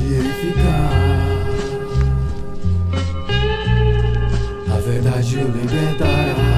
ele ficar, a verdade o libertará.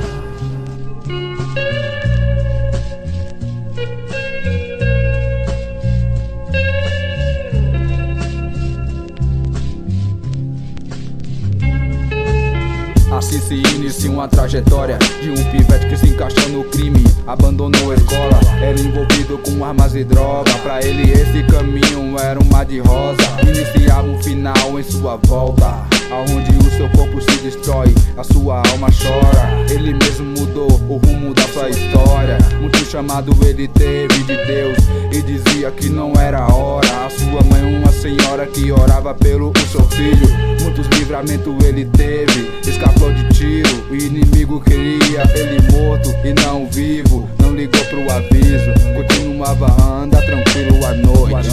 Assim se inicia uma trajetória de um pivete que se encaixou no crime, abandonou a escola, era envolvido com armas e droga. Pra ele esse caminho era um mar de rosa, iniciava um final em sua volta, aonde o seu corpo se destrói, a sua alma chora. Ele mesmo mudou o rumo da sua história. Muito chamado ele teve de Deus e dizia que não era a hora. A sua mãe, uma senhora que orava pelo seu filho. Muitos livramentos ele teve, escapou de tiro. O inimigo queria ele morto e não vivo. Não ligou pro aviso, continuava a andar tranquilo à noite.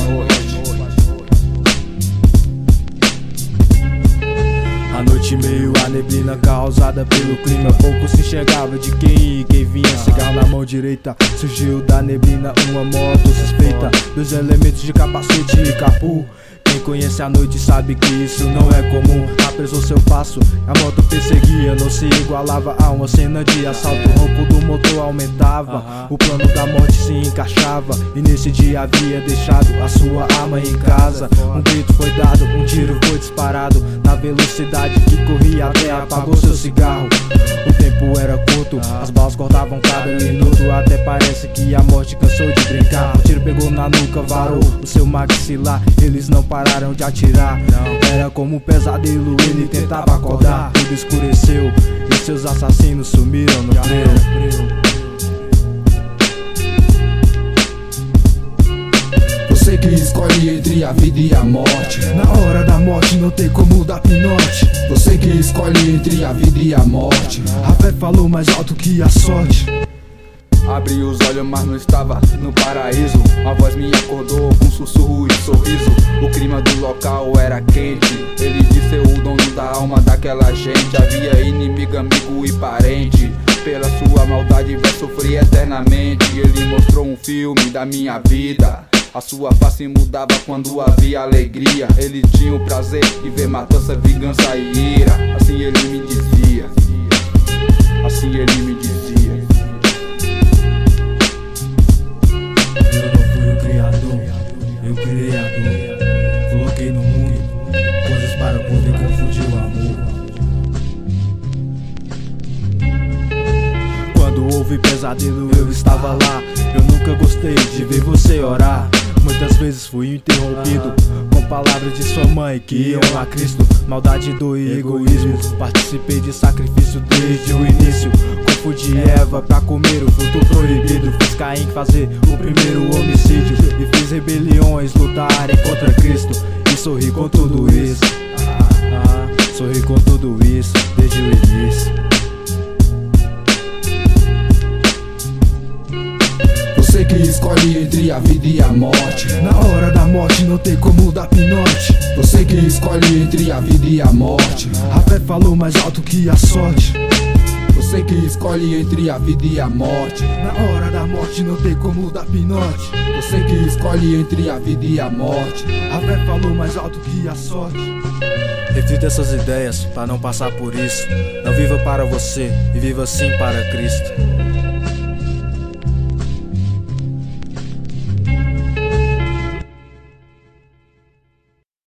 A noite meio a neblina causada pelo clima, pouco se enxergava de quem ia e quem vinha. Cigarro na mão direita, surgiu da neblina uma moto suspeita, dois elementos de capacete e capu. Quem conhece a noite sabe que isso não é comum. Apressou seu passo, a moto perseguia, não se igualava a uma cena de assalto. O ronco do motor aumentava, o plano da morte se encaixava. E nesse dia havia deixado a sua arma em casa. Um grito foi dado, um tiro foi disparado, na velocidade que corria até apagou seu cigarro. O tempo era curto, as balas cortavam cada minuto, até parece que a morte cansou de brincar. O tiro pegou na nuca, varou o seu maxilar, eles não pararam de atirar. Era como um pesadelo, ele tentava acordar. Tudo escureceu e seus assassinos sumiram no breu. Você que escolhe entre a vida e a morte, Na hora da morte não tem como dar pinote. você que escolhe entre a vida e a morte. A fé falou mais alto que a sorte. Abri os olhos, mas não estava no paraíso. A voz me acordou com sussurro e sorriso. O clima do local era quente. Ele disse o dono da alma daquela gente. Havia inimigo, amigo e parente. Pela sua maldade vai sofrer eternamente. Ele mostrou um filme da minha vida. A sua face mudava quando havia alegria. Ele tinha o prazer de ver matança, vingança e ira. Assim ele me dizia, assim ele me dizia. Eu não fui o criador, eu criador. Coloquei no mundo coisas para poder confundir o amor. Quando houve pesadelo eu estava lá. Eu nunca gostei de ver você orar. Muitas vezes fui interrompido com palavras de sua mãe que iam a Cristo. Maldade, dor e egoísmo, participei de sacrifício desde o início. Confundi Eva pra comer o fruto proibido. Fiz Caim fazer o primeiro homicídio e fiz rebeliões lutarem contra Cristo. E sorri com tudo isso, sorri com tudo isso desde o início. Você que escolhe entre a vida e a morte, Na hora da morte não tem como dar pinote. você que escolhe entre a vida e a morte. A fé falou mais alto que a sorte. Você que escolhe entre a vida e a morte. Na hora da morte não tem como dar pinote. Você que escolhe entre a vida e a morte. A fé falou mais alto que a sorte. Reflita essas ideias para não passar por isso. Não viva para você e viva sim para Cristo.